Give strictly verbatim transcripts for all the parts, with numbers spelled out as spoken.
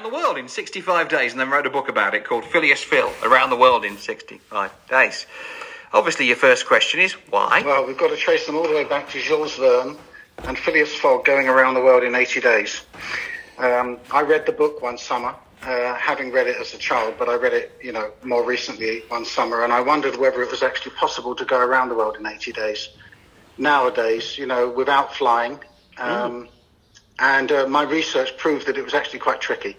the world in sixty-five days and then wrote a book about it called Phileas Phil, Around the World in sixty-five days. Obviously, your first question is, why? Well, we've got to trace them all the way back to Jules Verne and Phileas Fogg going around the world in eighty days. Um, I read the book one summer, uh, having read it as a child, but I read it, you know, more recently one summer, and I wondered whether it was actually possible to go around the world in eighty days. Nowadays, you know, without flying, um, mm. and uh, my research proved that it was actually quite tricky.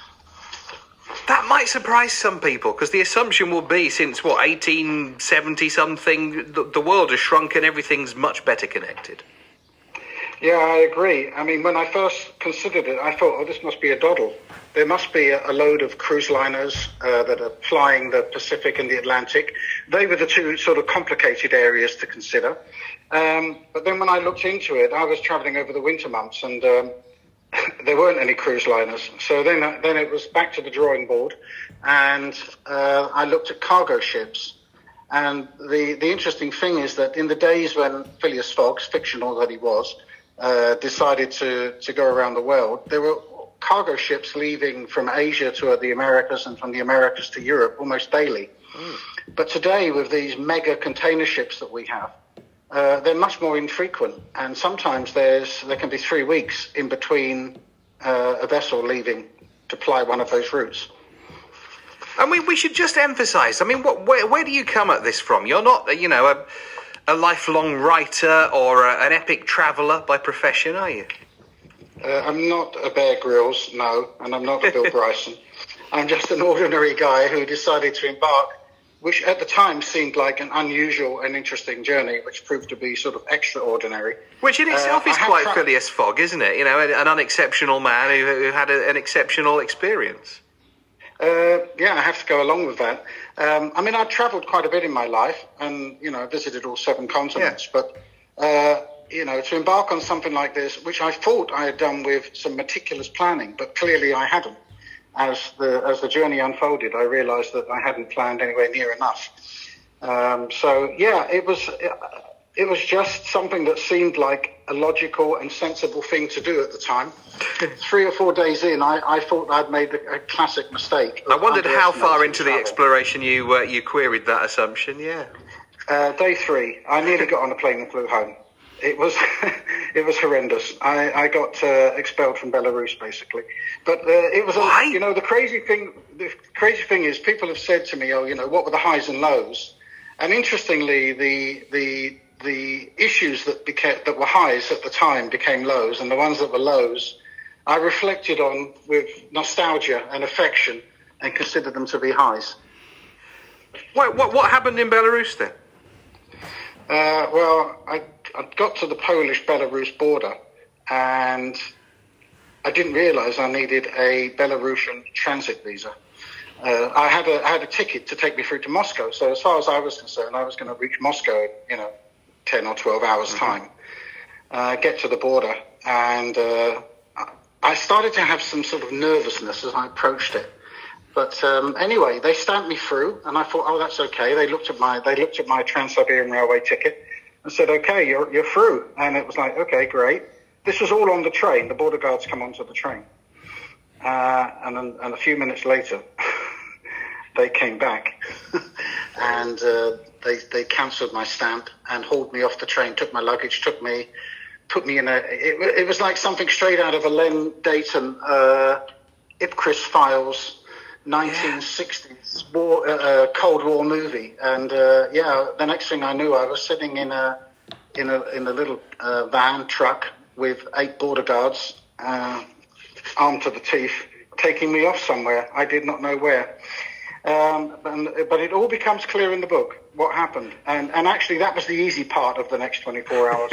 That might surprise some people, because the assumption will be, since, what, eighteen seventy something, the, the world has shrunk and everything's much better connected. Yeah, I agree. I mean, when I first considered it, I thought, oh, this must be a doddle. There must be a, a load of cruise liners uh, that are flying the Pacific and the Atlantic. They were the two sort of complicated areas to consider. Um, but then when I looked into it, I was traveling over the winter months, and um, there weren't any cruise liners. So then, uh, then it was back to the drawing board, and uh, I looked at cargo ships. And the, the interesting thing is that in the days when Phileas Fogg, fictional that he was, uh, decided to, to go around the world, there were cargo ships leaving from Asia to the Americas and from the Americas to Europe almost daily. Mm. But today, with these mega container ships that we have, Uh, they're much more infrequent, and sometimes there's there can be three weeks in between uh, a vessel leaving to ply one of those routes. I mean, we should just emphasise, I mean, what, where, where do you come at this from? You're not, you know, a, a lifelong writer or a, an epic traveller by profession, are you? Uh, I'm not a Bear Grylls, no, and I'm not a Bill Bryson. I'm just an ordinary guy who decided to embark, which at the time seemed like an unusual and interesting journey, which proved to be sort of extraordinary. Which in itself uh, is quite tra- Phileas Fogg, isn't it? You know, an, an unexceptional man who, who had a, an exceptional experience. Uh, yeah, I have to go along with that. Um, I mean, I've travelled quite a bit in my life and, you know, visited all seven continents. Yeah. But, uh, you know, to embark on something like this, which I thought I had done with some meticulous planning, but clearly I hadn't. As the as the journey unfolded, I realised that I hadn't planned anywhere near enough. Um, so yeah, it was it, it was just something that seemed like a logical and sensible thing to do at the time. Three or four days in, I, I thought I'd made a, a classic mistake. I wondered how far into travel. the exploration you uh, you queried that assumption. Yeah, uh, day three, I nearly got on a plane and flew home. It was it was horrendous. I, I got uh, expelled from Belarus, basically. But uh, it was, a, you know, the crazy thing. The crazy thing is, people have said to me, "Oh, you know, what were the highs and lows?" And interestingly, the the the issues that became that were highs at the time became lows, and the ones that were lows, I reflected on with nostalgia and affection, and considered them to be highs. What what what happened in Belarus then? Uh, well, I. I got to the Polish-Belarus border, and I didn't realise I needed a Belarusian transit visa. Uh, I had a I had a ticket to take me through to Moscow, so as far as I was concerned, I was going to reach Moscow in, you know, ten or twelve hours' mm-hmm. time. Uh, get to the border, and uh, I started to have some sort of nervousness as I approached it. But um, anyway, they stamped me through, and I thought, oh, that's okay. They looked at my they looked at my Trans-Siberian Railway ticket and said, okay, you're you're through. And it was like, okay, great. This was all on the train. The border guards come onto the train. Uh, and, then, and a few minutes later, they came back and uh, they, they cancelled my stamp and hauled me off the train, took my luggage, took me, put me in a, it, it was like something straight out of a Len Dayton, uh, Ipcris Files, nineteen sixties war, uh, Cold War movie, and uh, yeah, the next thing I knew, I was sitting in a in a in a little uh, van truck with eight border guards, uh, armed to the teeth, taking me off somewhere. I did not know where, um, and, but it all becomes clear in the book what happened, and and actually that was the easy part of the next twenty-four hours.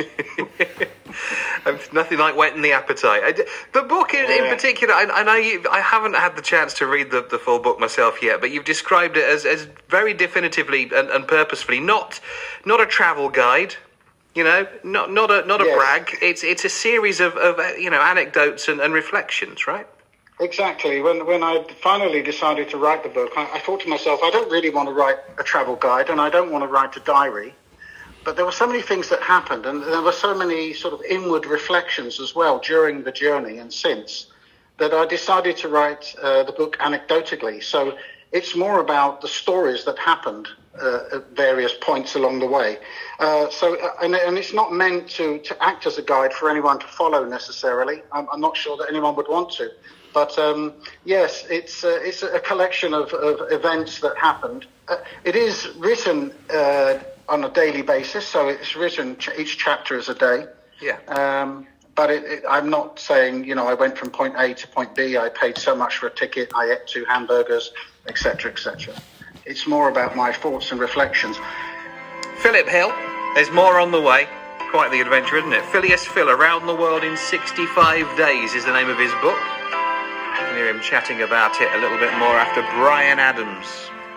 Nothing like whetting the appetite. The book in, yeah. in particular, I, I know you, I haven't had the chance to read the, the full book myself yet, but you've described it as, as very definitively and, and purposefully not not a travel guide, you know, not not a not a yes. brag. It's it's a series of, of you know anecdotes and, and reflections, right? Exactly. When when I finally decided to write the book, I, I thought to myself, I don't really want to write a travel guide, and I don't want to write a diary. But there were so many things that happened, and there were so many sort of inward reflections as well during the journey and since, that I decided to write uh, the book anecdotally. So it's more about the stories that happened uh, at various points along the way. Uh, so, uh, and, and it's not meant to, to act as a guide for anyone to follow necessarily. I'm, I'm not sure that anyone would want to. But um, yes, it's uh, it's a collection of, of events that happened. Uh, it is written uh, on a daily basis, so it's written ch- each chapter is a day. Yeah. Um, but it, it, I'm not saying, you know, I went from point A to point B. I paid so much for a ticket. I ate two hamburgers, et cetera, et cetera. It's more about my thoughts and reflections. Philip Hill, there's more on the way. Quite the adventure, isn't it? Phileas Phil, Around the World in sixty-five days is the name of his book. You can hear him chatting about it a little bit more after Bryan Adams.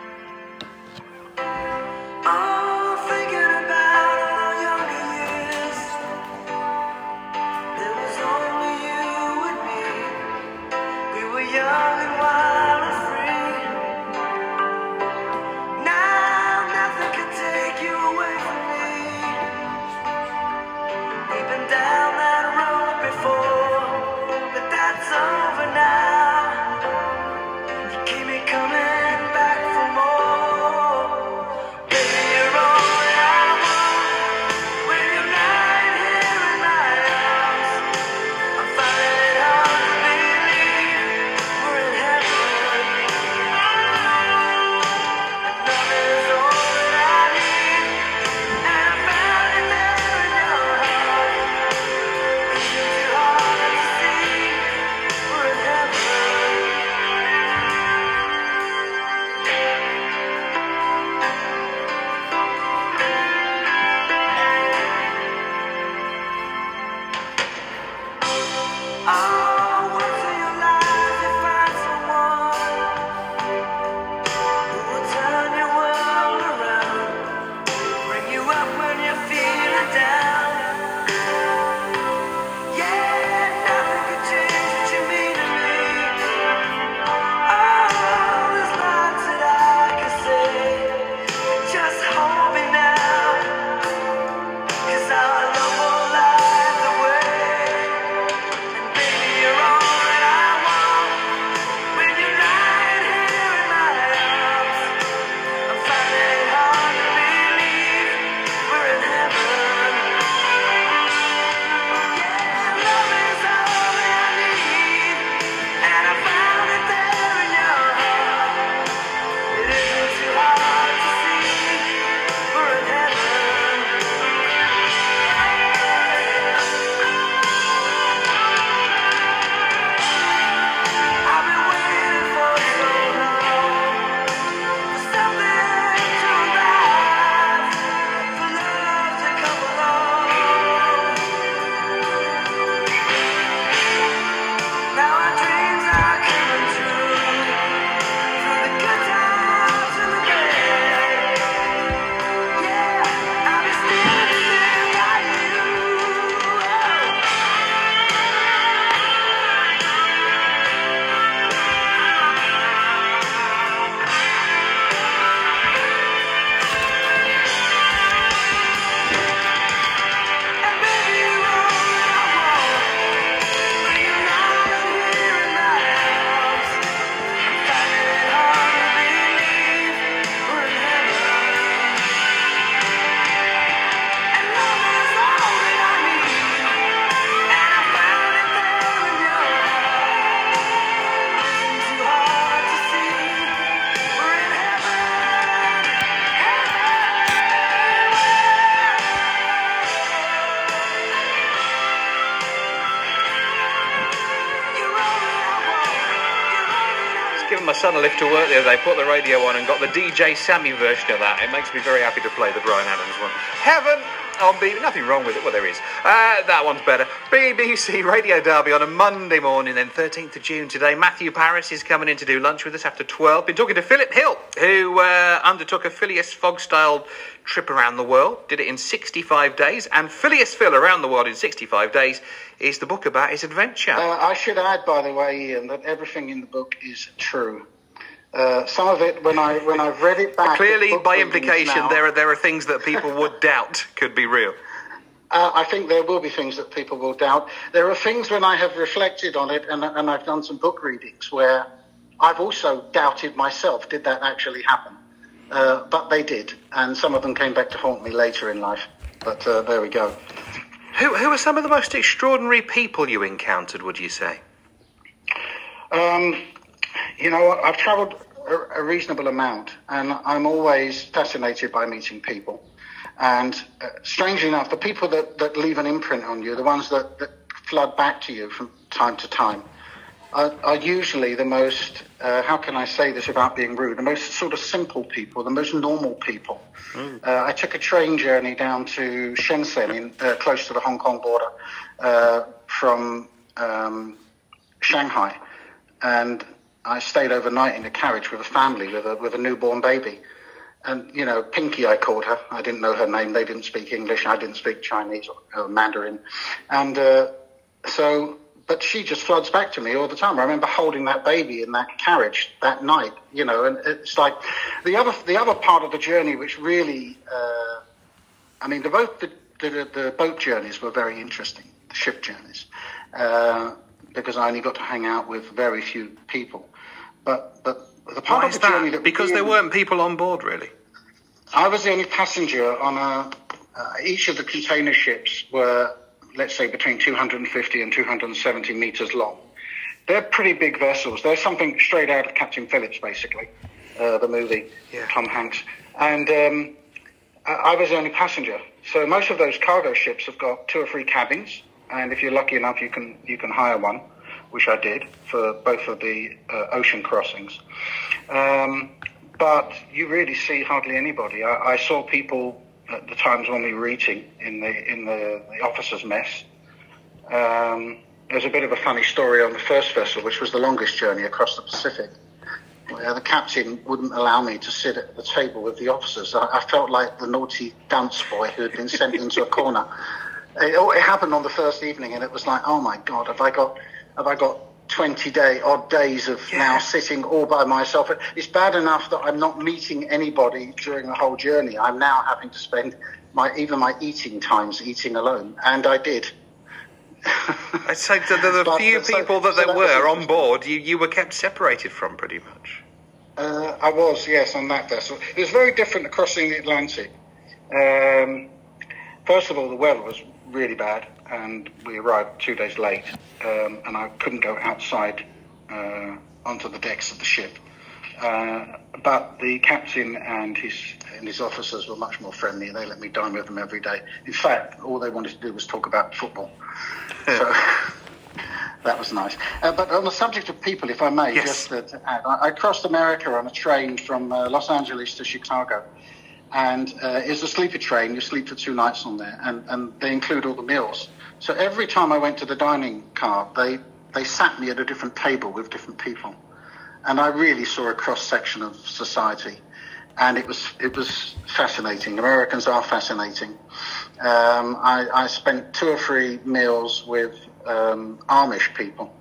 My son a lift to work the other day, put the radio on and got the D J Sammy version of that. It makes me very happy to play the Bryan Adams one. Heaven on B B C, nothing wrong with it, well there is. Uh, that one's better. B B C Radio Derby on a Monday morning, then thirteenth of June today. Matthew Parris is coming in to do lunch with us after twelve. Been talking to Philip Hill, who uh, undertook a Phileas Fogg-style trip around the world, did it in sixty-five days, and Phileas Phil, Around the World in sixty-five days, is the book about his adventure. Uh, I should add, by the way, Ian, that everything in the book is true. Uh, some of it, when I when I've read it back, clearly by readings implication, now, there are there are things that people would doubt could be real. Uh, I think there will be things that people will doubt. There are things when I have reflected on it, and, and I've done some book readings where I've also doubted myself. Did that actually happen? Uh, but they did, and some of them came back to haunt me later in life. But uh, there we go. Who, who are some of the most extraordinary people you encountered, would you say? Um, you know, I've travelled a, a reasonable amount, and I'm always fascinated by meeting people. And uh, strangely enough, the people that, that leave an imprint on you, the ones that, that flood back to you from time to time, are, are usually the most, uh, how can I say this without being rude, the most sort of simple people, the most normal people. Mm. Uh, I took a train journey down to Shenzhen, in, uh, close to the Hong Kong border, uh, from um, Shanghai. And I stayed overnight in a carriage with a family with a, with a newborn baby. And, you know, Pinky, I called her. I didn't know her name. They didn't speak English. I didn't speak Chinese or, or Mandarin. And uh, so, but she just floods back to me all the time. I remember holding that baby in that carriage that night, you know, and it's like the other the other part of the journey, which really, uh, I mean, the both the, the, the boat journeys were very interesting, the ship journeys, uh, because I only got to hang out with very few people. But, but, the part Why of is the journey that? that Because really, there weren't people on board, really? I was the only passenger on a... Uh, each of the container ships were, let's say, between two hundred fifty and two hundred seventy metres long. They're pretty big vessels. They're something straight out of Captain Phillips, basically, uh, the movie, yeah. Tom Hanks. And um, I, I was the only passenger. So most of those cargo ships have got two or three cabins, and if you're lucky enough, you can you can hire one, which I did for both of the uh, ocean crossings. Um, but you really see hardly anybody. I, I saw people at the times when we were eating in the in the, the officers' mess. Um, there's a bit of a funny story on the first vessel, which was the longest journey across the Pacific, where the captain wouldn't allow me to sit at the table with the officers. I, I felt like the naughty dunce boy who had been sent into a corner. It, it happened on the first evening, and it was like, oh my God, have I got... Have I got twenty day odd days of yeah. now sitting all by myself? It's bad enough that I'm not meeting anybody during the whole journey. I'm now having to spend my even my eating times eating alone, and I did. I'd say that the, the but, few so, people that so there that were on board, you, you were kept separated from pretty much. Uh, I was, yes, on that vessel. It was very different crossing the Atlantic. Um, first of all, the weather was really bad, and we arrived two days late, um, and I couldn't go outside uh, onto the decks of the ship. Uh, but the captain and his and his officers were much more friendly. They let me dine with them every day. In fact, all they wanted to do was talk about football. So that was nice. Uh, but on the subject of people, if I may, yes. just uh, to add, I, I crossed America on a train from uh, Los Angeles to Chicago. And uh, it's a sleeper train. You sleep for two nights on there, and, and they include all the meals. So every time I went to the dining car, they, they sat me at a different table with different people. And I really saw a cross-section of society. And it was it was fascinating. Americans are fascinating. Um, I, I spent two or three meals with um, Amish people.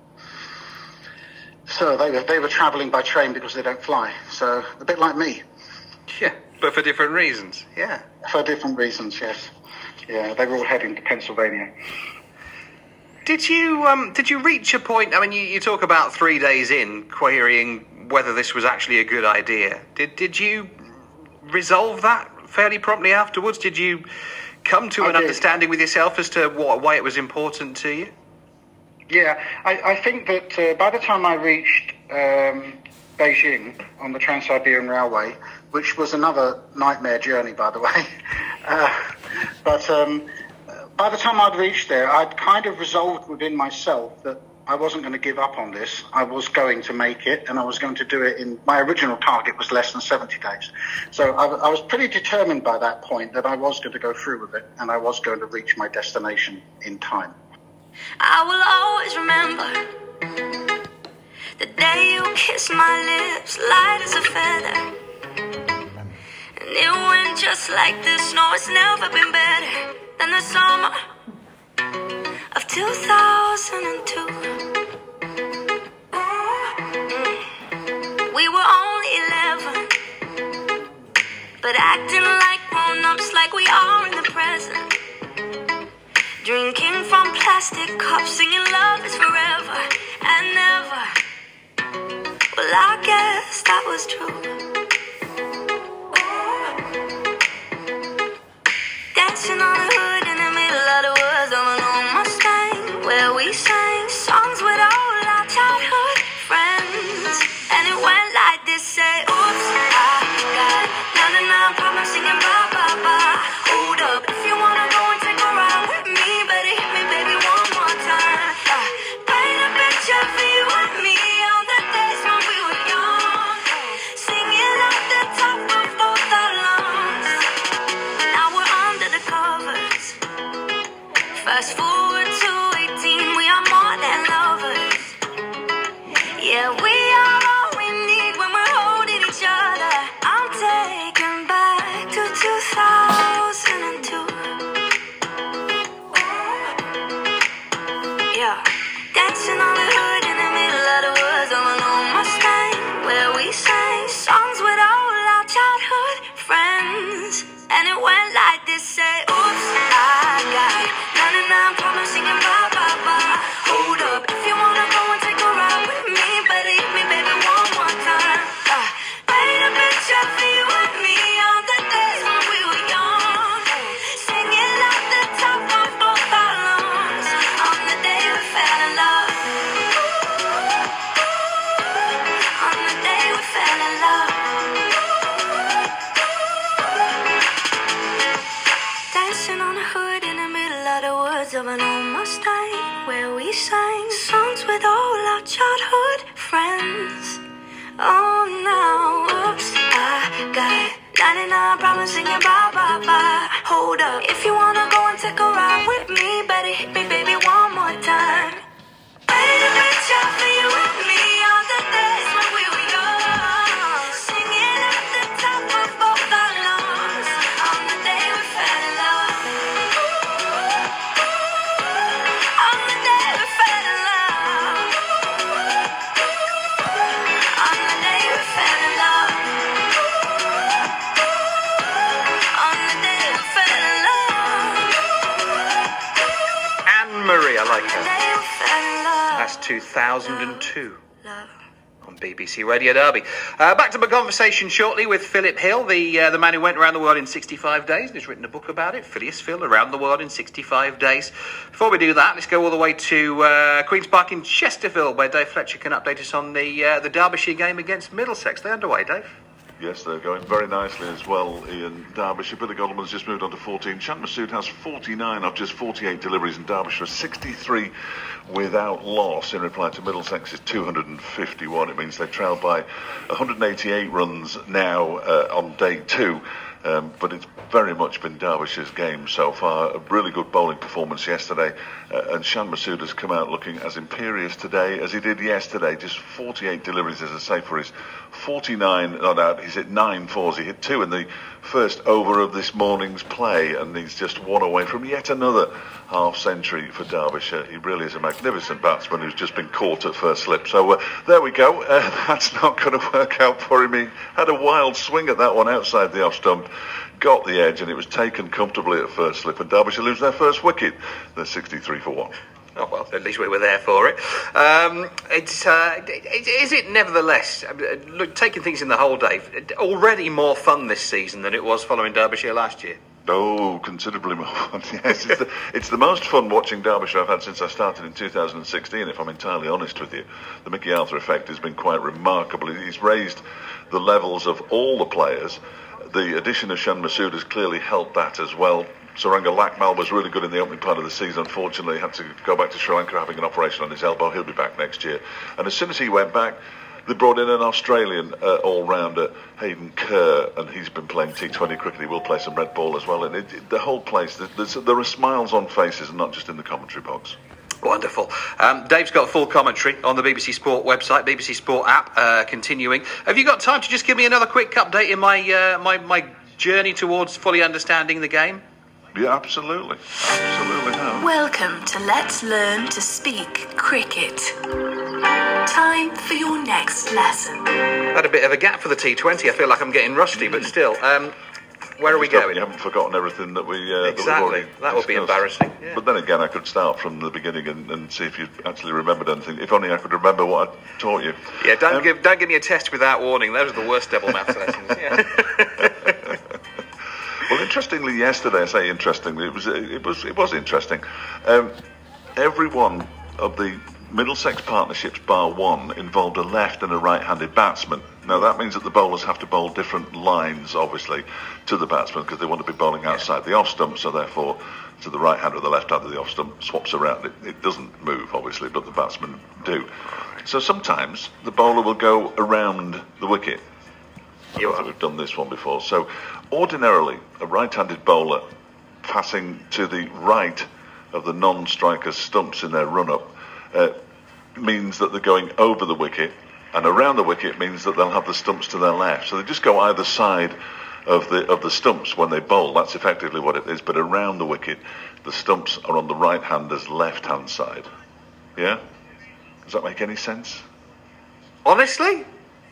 So they were, they were traveling by train because they don't fly. So a bit like me. Yeah. But for different reasons, yeah. For different reasons, yes. Yeah, they were all heading to Pennsylvania. Did you um, did you reach a point? I mean, you, you talk about three days in querying whether this was actually a good idea. Did did you resolve that fairly promptly afterwards? Did you come to I an did. understanding with yourself as to what, why it was important to you? Yeah, I, I think that uh, by the time I reached um, Beijing on the Trans-Siberian Railway, which was another nightmare journey, by the way. Uh, but um, by the time I'd reached there, I'd kind of resolved within myself that I wasn't going to give up on this. I was going to make it, and I was going to do it in... My original target was less than seventy days. So I, I was pretty determined by that point that I was going to go through with it, and I was going to reach my destination in time. I will always remember the day you kissed my lips, light as a feather. And it went just like this. No, it's never been better than the summer of two thousand two. We were only eleven, but acting like grown-ups, like we are in the present. plastic cups, singing love is forever and never. Well, I guess that was true. Dancing on the hood in the middle of the woods of an old Mustang, where we sang songs with all our childhood friends. And it went like this, say, oops, I got ninety-nine problems singing bye, bye, bye. Hold up, if you wanna go and take a ride with me, better hit me, baby, one more time. Uh, paint a picture for you and me on the days when we were young, singing at the top of both our lungs. Now we're under the covers. Fast forward to eighteen, we are more than lovers. Yeah, we are all we need when we're holding each other. I'm taken back to two thousand two. Yeah, dancing on the hood in the middle of the woods of an old Mustang, where we sang songs with all our childhood friends. And it went like this, say, oops, I got ninety-nine problems singing bye, bye, bye. Hold up, if you wanna go and take a ride with me, better hit me, baby, one more time. Uh, paint a picture for you and me on the days when we were young, singing at the top of both our lungs on the day we fell in love. On the day we fell in love. Dancing on the hood in the middle of the woods of an old Mustang, where we sang songs with all our childhood friends. Oh, now, oops, I got ninety-nine problems singing bye, bye, bye. Hold up, if you wanna go and take a ride with me, better hit me, baby, one more time. Paint a picture for you and me on the days when we were young, singing at the top of both our lungs on the day we fell in love. On the day we fell in love. On the day we fell in love. On the day we fell in love. Anne-Marie, I like The her. day we fell in love. That's two thousand two. Love. On B B C Radio Derby. Uh, back to my conversation shortly with Philip Hill, the uh, the man who went around the world in sixty-five days and has written a book about it, Phileas Phil, Around the World in sixty-five days. Before we do that, let's go all the way to uh, Queen's Park in Chesterfield, where Dave Fletcher can update us on the uh, the Derbyshire game against Middlesex. They're underway, Dave. Yes, they're going very nicely as well, Ian. Derbyshire, Billy Godleman's just moved on to fourteen. Shant Masood has forty-nine of just forty-eight deliveries, and Derbyshire sixty-three without loss in reply to Middlesex's two hundred fifty-one. It means they've trailed by one hundred eighty-eight runs now uh, on day two. Um, but it's very much been Derbyshire's game so far. A really good bowling performance yesterday, uh, and Shant Masood has come out looking as imperious today as he did yesterday. Just forty-eight deliveries, as I say, for his forty-nine. No, no, he's hit nine fours. He hit two in the first over of this morning's play, and he's just one away from yet another half century for Derbyshire. He really is a magnificent batsman who's just been caught at first slip. So uh, there we go. Uh, that's not going to work out for him. He had a wild swing at that one outside the off stump, got the edge, and it was taken comfortably at first slip, and Derbyshire lose their first wicket. They're sixty-three for one. Oh, well, at least we were there for it. Um, it's uh, is it nevertheless, look, taking things in the whole, Dave, already more fun this season than it was following Derbyshire last year? Oh, considerably more fun. Yes, it's the, it's the most fun watching Derbyshire I've had since I started in two thousand sixteen, if I'm entirely honest with you. The Mickey Arthur effect has been quite remarkable. He's raised the levels of all the players. The addition of Shant Masood has clearly helped that as well. Saranga Lakmal was really good in the opening part of the season. Unfortunately, he had to go back to Sri Lanka having an operation on his elbow. He'll be back next year. And as soon as he went back, they brought in an Australian uh, all-rounder, Hayden Kerr, and he's been playing T twenty cricket. He will play some red ball as well. And it, it, the whole place, there's, there are smiles on faces and not just in the commentary box. Wonderful. Um, Dave's got full commentary on the B B C Sport website, B B C Sport app, uh, continuing. Have you got time to just give me another quick update in my uh, my, my journey towards fully understanding the game? Yeah, absolutely. Absolutely no. Welcome to Let's Learn to Speak Cricket. Time for your next lesson. Had a bit of a gap for the T twenty. I feel like I'm getting rusty, but still. Um, Where are we Just hope going? You haven't forgotten everything that we uh, Exactly. that, we've already That would be discussed. embarrassing, yeah. But then again, I could start from the beginning and, and see if you actually remembered anything. If only I could remember what I taught you. Yeah, don't Um, give don't give me a test without warning. Those are the worst double maths lessons. Yeah. Well, interestingly, yesterday, I say interestingly, it was it was it was interesting. Um, every one of the Middlesex partnerships, bar one, involved a left and a right-handed batsman. Now that means that the bowlers have to bowl different lines, obviously, to the batsman because they want to be bowling outside the off stump. So therefore, to the right hand or the left hand of the off stump swaps around. It, it doesn't move, obviously, but the batsmen do. So sometimes the bowler will go around the wicket. I You don't think are. we've done this one before. So ordinarily, a right-handed bowler passing to the right of the non-striker's stumps in their run-up uh, means that they're going over the wicket, and around the wicket means that they'll have the stumps to their left. So they just go either side of the of the stumps when they bowl. That's effectively what it is. But around the wicket, the stumps are on the right-hander's left-hand side. Yeah? Does that make any sense? Honestly?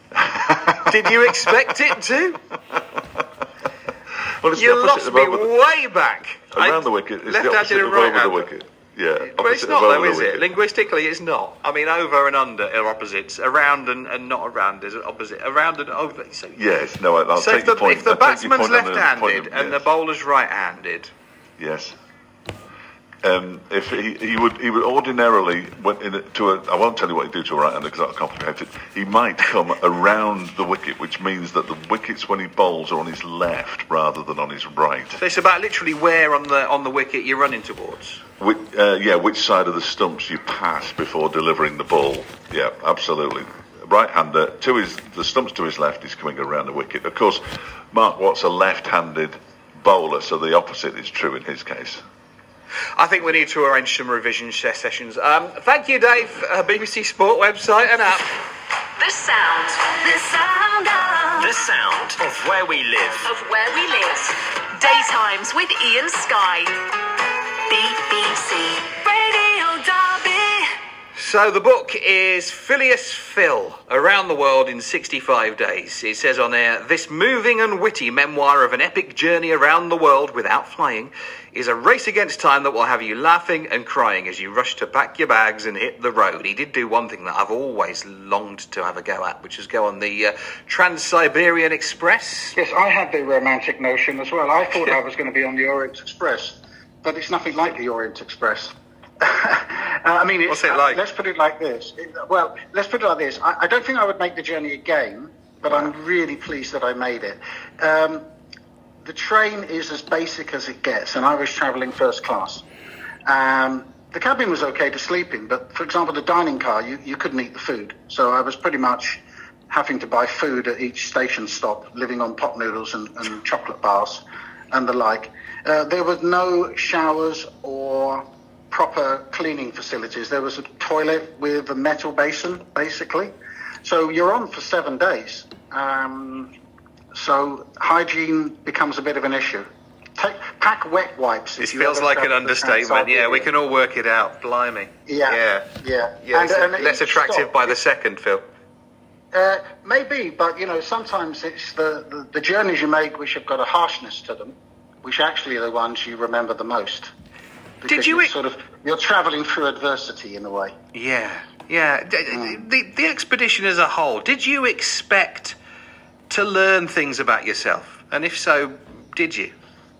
Did you expect it to? Well, it's You the opposite lost of me over the, way back. around I- the wicket. It's the left-handed opposite and of over the right-handed. wicket. Yeah, But it's opposite not of though, over is the it? wicket. Linguistically, it's not. I mean, over and under are opposites. Around and, and not around is opposite. Around and over. So, Yes, no, I'll so take if the, your point. if the I'll take your batsman's point on the- left-handed point of- and the yes. bowler's right-handed, Yes. Um, if he, he would he would ordinarily went in a, to a I won't tell you what he'd do to a right-hander because that'll complicate it. He might come around the wicket, which means that the wickets when he bowls are on his left rather than on his right. so it's about literally where on the on the wicket you're running towards. Which, uh, yeah, which side of the stumps you pass before delivering the ball. Yeah, absolutely. Right-hander to his the stumps to his left. He's coming around the wicket. Of course, Mark Watt's a left-handed bowler, so the opposite is true in his case. I think we need to arrange some revision se- sessions. Um, thank you, Dave. Uh, B B C Sport website and app. The sound. The sound of, The sound of where we live. Of where we live. Daytimes with Ian Sky. B B C. Radio Derby. So the book is Phileas Phil, Around the World in sixty-five days. It says on there, this moving and witty memoir of an epic journey around the world without flying is a race against time that will have you laughing and crying as you rush to pack your bags and hit the road. He did do one thing that I've always longed to have a go at, which is go on the uh, Trans-Siberian Express. Yes, I had the romantic notion as well. I thought I was going to be on the Orient Express, but it's nothing like the Orient Express. uh, I mean, it's, What's it like? Uh, let's put it like this. It, well, let's put it like this. I, I don't think I would make the journey again, but I'm really pleased that I made it. Um, the train is as basic as it gets, and I was travelling first class. Um, the cabin was okay to sleep in, but for example, the dining car, you, you couldn't eat the food. So I was pretty much having to buy food at each station stop, living on pot noodles and, and chocolate bars and the like. Uh, there were no showers or proper cleaning facilities. There was a toilet with a metal basin, basically. So you're on for seven days. Um, so hygiene becomes a bit of an issue. Take, pack wet wipes. This if you feels ever like an travel to understatement. Yeah, we Trans-Siberian. can all work it out. Blimey. Yeah, Yeah. yeah. Yeah, And- it's and less each attractive stop- by the second, Phil. Uh, maybe, but you know, sometimes it's the, the, the journeys you make which have got a harshness to them, which actually are the ones you remember the most. Because you you're ex- sort of you're travelling through adversity in a way. Yeah, yeah. D- The, the expedition as a whole, did you expect to learn things about yourself? And if so, did you?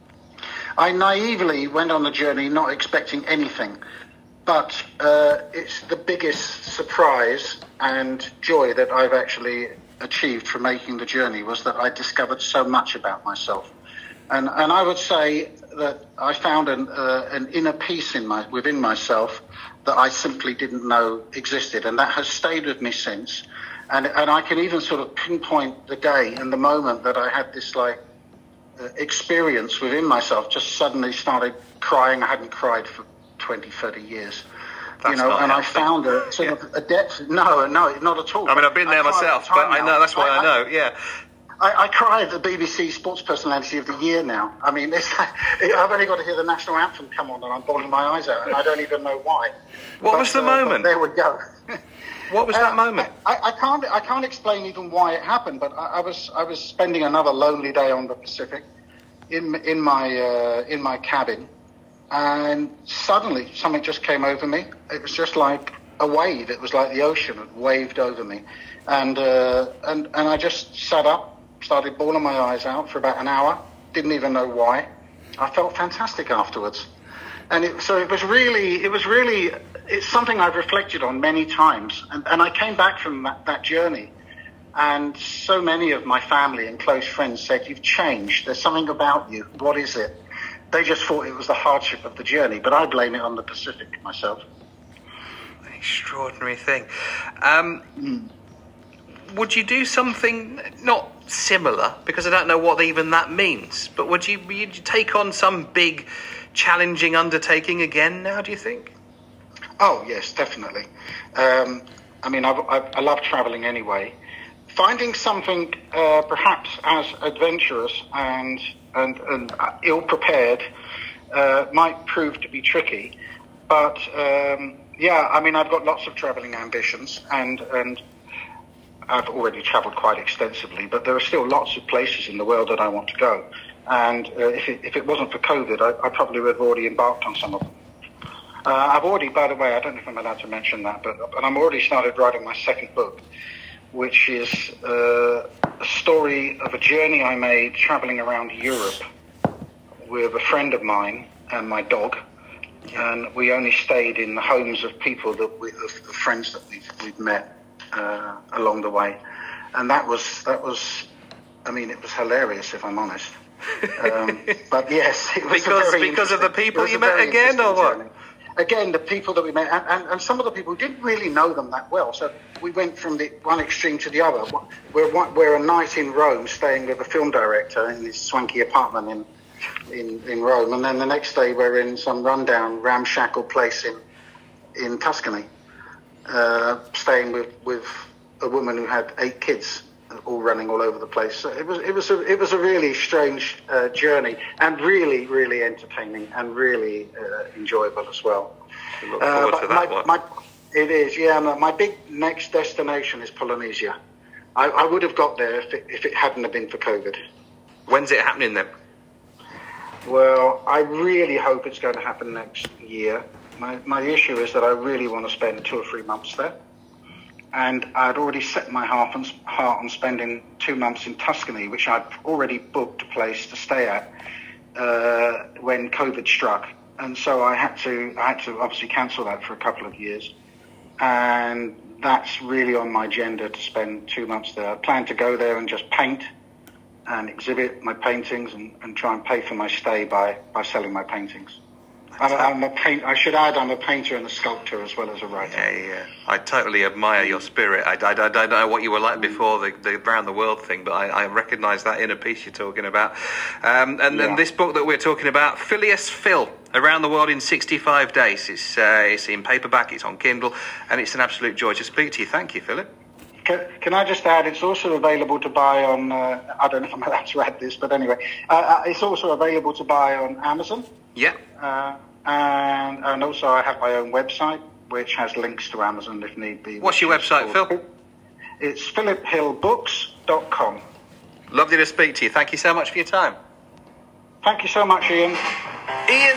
I naively went on the journey not expecting anything, but uh, it's the biggest surprise and joy that I've actually achieved from making the journey was that I discovered so much about myself. And and I would say that I found an uh, an inner peace in my within myself that I simply didn't know existed, and that has stayed with me since. And and I can even sort of pinpoint the day and the moment that I had this like uh, experience within myself. Just suddenly started crying. I hadn't cried for twenty, thirty years. That's you know, not and I healthy. found a sort of a depth. No, no, not at all. I mean, I've been there cried myself, all the but time I now. know that's why I know. Yeah. I, I cry at the B B C Sports Personality of the Year now. I mean, it's, I've only got to hear the national anthem come on and I'm bawling my eyes out, and I don't even know why. What But, was the uh, but moment? there we go. What was that Uh, moment? I, I can't. I can't explain even why it happened. But I, I was. I was spending another lonely day on the Pacific, in in my uh, in my cabin, and suddenly something just came over me. It was just like a wave. It was like the ocean had waved over me, and uh, and and I just sat up, started bawling my eyes out for about an hour. Didn't even know why. I felt fantastic afterwards, and it, so it was really it was really it's something I've reflected on many times, and, and I came back from that, that journey. And so many of my family and close friends said, "You've changed. There's something about you. What is it?" They just thought it was the hardship of the journey, but I blame it on the Pacific myself. An extraordinary thing. Um, mm. Would you do something not similar? Because I don't know what even that means. But would you, would you take on some big, challenging undertaking again now, do you think? Oh, yes, definitely. Um, I mean, I, I, I love traveling anyway. Finding something uh, perhaps as adventurous and and, and ill-prepared uh, might prove to be tricky. But, um, yeah, I mean, I've got lots of travelling ambitions, and, and I've already travelled quite extensively, but there are still lots of places in the world that I want to go. And uh, if, it, if it wasn't for COVID, I, I probably would have already embarked on some of them. Uh, I've already, by the way, I don't know if I'm allowed to mention that, but, but I'm already started writing my second book, which is uh, a story of a journey I made travelling around Europe with a friend of mine and my dog. Yeah. And we only stayed in the homes of people, that we, of, of friends that we've, we've met uh, along the way. And that was, that was, I mean, it was hilarious, if I'm honest. Um, but yes, it was because, because of the people you met again, or what? Journey. Again, the people that we met, and, and, and some of the people didn't really know them that well. So we went from the one extreme to the other. We're, we're a night in Rome, staying with a film director in this swanky apartment in, in, in Rome. And then the next day we're in some rundown, ramshackle place in, in Tuscany, uh, staying with, with a woman who had eight kids, all running all over the place. So it was it was a it was a really strange uh, journey, and really really entertaining and really uh, enjoyable as well. I look forward uh, to that my, one. My, it is, yeah. My, my big next destination is Polynesia. I, I would have got there if it, if it hadn't have been for COVID. When's it happening then? Well, I really hope it's going to happen next year. My my issue is that I really want to spend two or three months there. And I'd already set my heart on, heart on spending two months in Tuscany, which I'd already booked a place to stay at uh, when COVID struck. And so I had to, I had to obviously cancel that for a couple of years. And that's really on my agenda, to spend two months there. I plan to go there and just paint and exhibit my paintings, and, and try and pay for my stay by, by selling my paintings. I'm, I'm a paint, I should add, I'm a painter and a sculptor as well as a writer. Yeah, yeah. I totally admire your spirit. I, I, I don't know what you were like before the, the Around the World thing, but I, I recognise that inner peace you're talking about. Um, and, yeah. and this book that we're talking about, Phileas Phil, Around the World in sixty-five days. It's, uh, it's in paperback, it's on Kindle, and it's an absolute joy to speak to you. Thank you, Philip. Can, can I just add, it's also available to buy on, uh, I don't know if I'm allowed to add this, but anyway, uh, it's also available to buy on Amazon. Yeah. Uh, and, and also I have my own website, which has links to Amazon if need be. What's your website, Phil? It's philip hill books dot com. Lovely to speak to you. Thank you so much for your time. Thank you so much, Ian. Ian.